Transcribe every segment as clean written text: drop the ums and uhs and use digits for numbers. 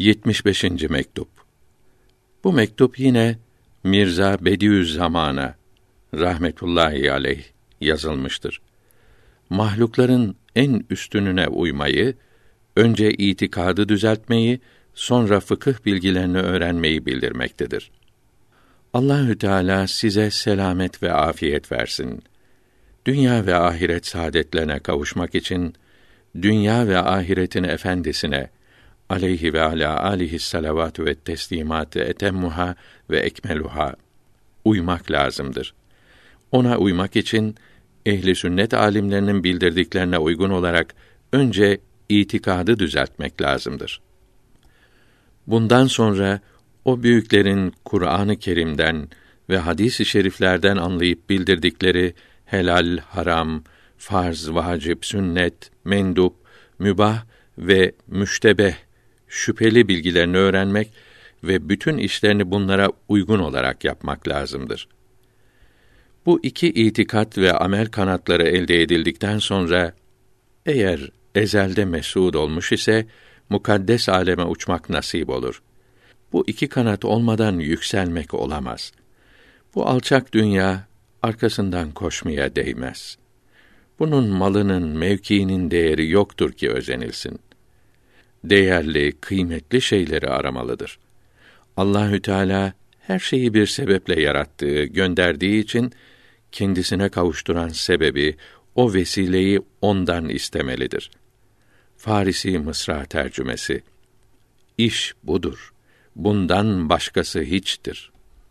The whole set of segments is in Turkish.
75. mektup. Bu mektup yine Mirza Bediüzzaman'a rahmetullahi aleyh yazılmıştır. Mahlukların en üstününe uymayı, önce itikadı düzeltmeyi, sonra fıkıh bilgilerini öğrenmeyi bildirmektedir. Allahü Teala size selamet ve afiyet versin. Dünya ve ahiret saadetlerine kavuşmak için dünya ve ahiretin efendisine aleyhi ve ala alihi salavatü ve teslimatü etemmuha ve ekmeluha uymak lazımdır. Ona uymak için ehli sünnet alimlerinin bildirdiklerine uygun olarak önce itikadı düzeltmek lazımdır. Bundan sonra o büyüklerin Kur'an-ı Kerim'den ve hadis-i şeriflerden anlayıp bildirdikleri helal, haram, farz, vacip, sünnet, mendup, mübah ve müştebeh, şüpheli bilgilerini öğrenmek ve bütün işlerini bunlara uygun olarak yapmak lazımdır. Bu iki itikat ve amel kanatları elde edildikten sonra, eğer ezelde mes'ud olmuş ise, mukaddes aleme uçmak nasip olur. Bu iki kanat olmadan yükselmek olamaz. Bu alçak dünya, arkasından koşmaya değmez. Bunun malının, mevkiinin değeri yoktur ki özenilsin. Değerli, kıymetli şeyleri aramalıdır. Allahü Teala her şeyi bir sebeple yarattığı, gönderdiği için kendisine kavuşturan sebebi, o vesileyi ondan istemelidir. Farisi Mısra tercümesi. İş budur. Bundan başkası hiçtir.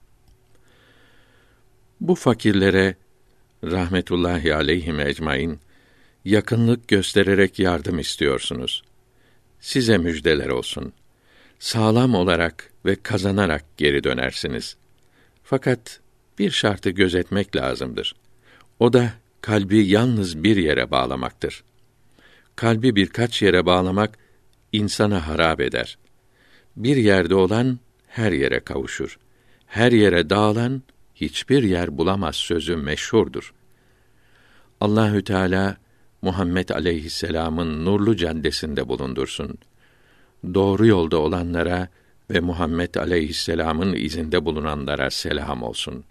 Bu fakirlere rahmetullahi aleyhim ecmaîn yakınlık göstererek yardım istiyorsunuz. Size müjdeler olsun. Sağlam olarak ve kazanarak geri dönersiniz. Fakat bir şartı gözetmek lazımdır. O da kalbi yalnız bir yere bağlamaktır. Kalbi birkaç yere bağlamak insanı harap eder. Bir yerde olan her yere kavuşur. Her yere dağılan hiçbir yer bulamaz sözü meşhurdur. Allahü Teala Muhammed aleyhisselam'ın nurlu caddesinde bulundursun. Doğru yolda olanlara ve Muhammed aleyhisselam'ın izinde bulunanlara selam olsun.